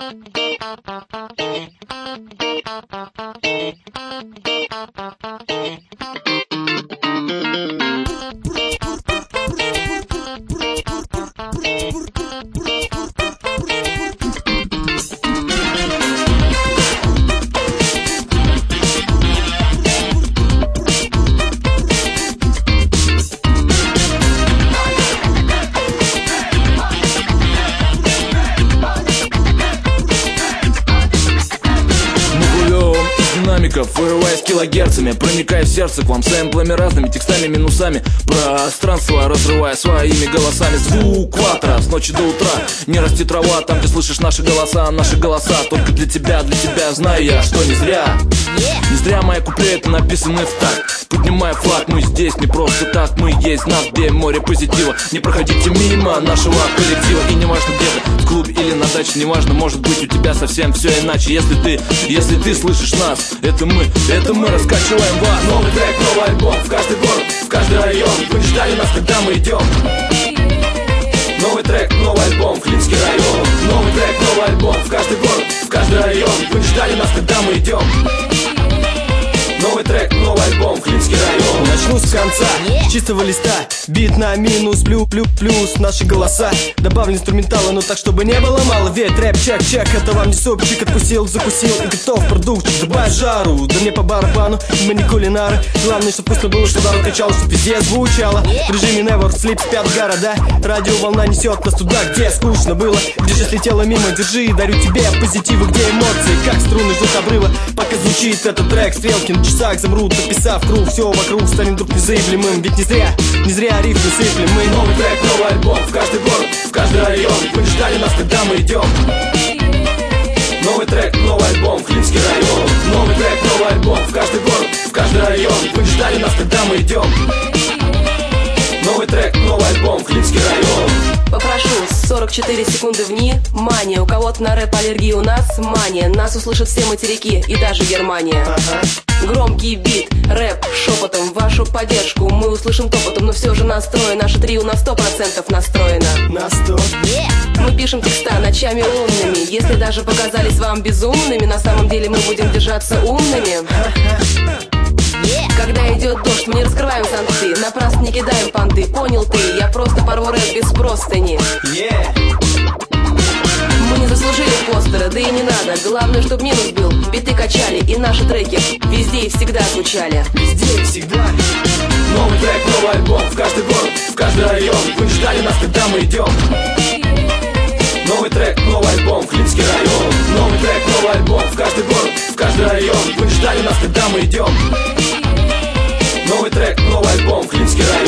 Вырываясь килогерцами, проникая в сердце к вам сэмплами, разными текстами, минусами. Пространство разрывая своими голосами. Звук кватро с ночи до утра. Не расти трава там, где слышишь наши голоса. Наши голоса только для тебя, знаю я, что не зря. Не зря мои куплеты написаны в такт. Поднимая флаг, мы здесь не просто так. Мы есть нас, где море позитива. Не проходите мимо нашего коллектива. И не важно где ты, в клубе или на даче, не важно, может быть у тебя совсем все иначе. Если ты слышишь нас, это мы раскачиваем вас. Новый трек, новый альбом, в каждый город, в каждый район. Вы не ждали нас, когда мы идем. Новый трек, новый альбом, Клинский район. Новый трек, новый альбом, в каждый город, в каждый район. Вы не ждали нас, когда мы идем. Новый трек, новый альбом, Клинский район. Начну с конца, с чистого листа. Бит на минус, плюс наши голоса. Добавлю инструментала, но так, чтобы не было мало. Ведь рэп, чек, это вам не супчик. Откусил, закусил и готов продукт. Добавь жару, да мне по барабану. Мы не кулинары, главное, чтобы вкусно было, что народ кричал, чтобы везде звучало. В режиме Never Sleep спят города. Радиоволна несет нас туда, где скучно было. Где же слетела мимо, держи, дарю тебе позитивы. Где эмоции, как струны ждут обрыва. Пока звучит этот трек, стрелки на часах замрут, описав круг. Все вокруг станет вдруг незаявлемым. Ведь не зря рифмы сыплем мы. Новый трек, новый альбом, в каждый город, в каждый район. Вы не ждали нас, когда мы идем. Новый трек, новый альбом, Клинский район. Новый трек, новый альбом, в каждый город, в каждый район. Вы не ждали нас, когда мы идем. Новый трек, новый альбом, Клинский район. Попрошу 44 секунды внимания. У кого-то на рэп аллергии, у нас мания. Нас услышат все материки и даже Германия. Громкий бит, рэп шепотом, вашу поддержку мы услышим топотом. Но все же настрой, наше трио на 100% настроено. На 100. Мы пишем текста ночами умными. Если даже показались вам безумными, на самом деле мы будем держаться умными. Когда идет дождь, мы не раскрываем зонты. Напрасно не кидаем понты, понял ты? Я просто порву рэп без простыни. Мы не заслужили постера, да и не надо. Главное, чтоб минус был, биты качали. И наши треки везде и всегда звучали. Везде и всегда. Новый трек, новый альбом, в каждый город, в каждый район. Вы не ждали нас, когда мы идем. Новый трек, новый альбом, Клинский район. Новый трек, новый альбом, в каждый город, в каждый район. Вы не ждали нас, когда мы идем. Новый трек, новый альбом, Клинский район.